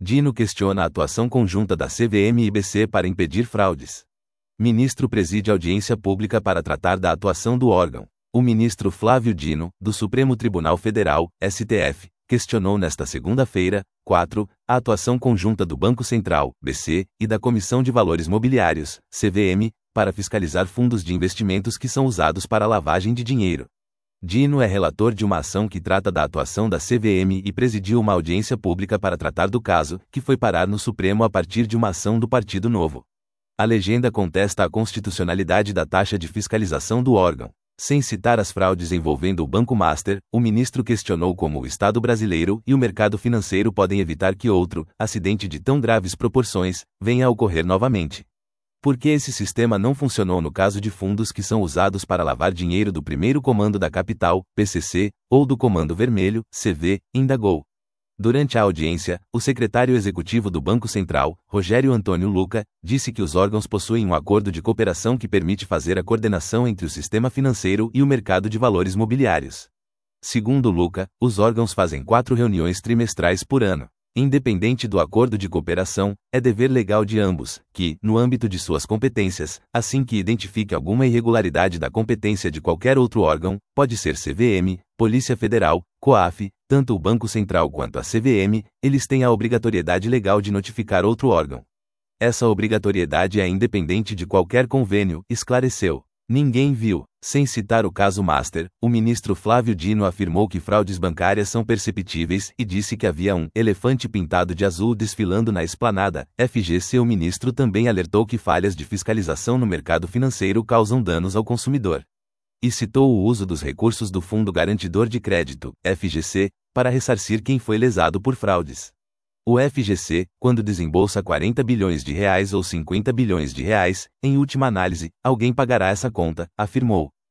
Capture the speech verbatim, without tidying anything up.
Dino questiona a atuação conjunta da C V M e B C para impedir fraudes. Ministro preside audiência pública para tratar da atuação do órgão. O ministro Flávio Dino, do Supremo Tribunal Federal, S T F, questionou nesta segunda-feira, quatro, a atuação conjunta do Banco Central, B C, e da Comissão de Valores Mobiliários, C V M, para fiscalizar fundos de investimentos que são usados para lavagem de dinheiro. Dino é relator de uma ação que trata da atuação da C V M e presidiu uma audiência pública para tratar do caso, que foi parar no Supremo a partir de uma ação do Partido Novo. A legenda contesta a constitucionalidade da taxa de fiscalização do órgão. Sem citar as fraudes envolvendo o Banco Master, o ministro questionou como o Estado brasileiro e o mercado financeiro podem evitar que outro acidente de tão graves proporções venha a ocorrer novamente. Por que esse sistema não funcionou no caso de fundos que são usados para lavar dinheiro do primeiro comando da capital, P C C, ou do Comando Vermelho, C V, indagou. Durante a audiência, o secretário executivo do Banco Central, Rogério Antônio Luca, disse que os órgãos possuem um acordo de cooperação que permite fazer a coordenação entre o sistema financeiro e o mercado de valores mobiliários. Segundo Luca, os órgãos fazem quatro reuniões trimestrais por ano. Independente do acordo de cooperação, é dever legal de ambos, que, no âmbito de suas competências, assim que identifique alguma irregularidade da competência de qualquer outro órgão, pode ser C V M, Polícia Federal, COAF, tanto o Banco Central quanto a C V M, eles têm a obrigatoriedade legal de notificar outro órgão. Essa obrigatoriedade é independente de qualquer convênio, esclareceu. Ninguém viu. Sem citar o caso Master, o ministro Flávio Dino afirmou que fraudes bancárias são perceptíveis e disse que havia um elefante pintado de azul desfilando na esplanada. F G C. O ministro também alertou que falhas de fiscalização no mercado financeiro causam danos ao consumidor. E citou o uso dos recursos do Fundo Garantidor de Crédito, F G C, para ressarcir quem foi lesado por fraudes. O F G C, quando desembolsa quarenta bilhões de reais ou cinquenta bilhões de reais, em última análise, alguém pagará essa conta, afirmou.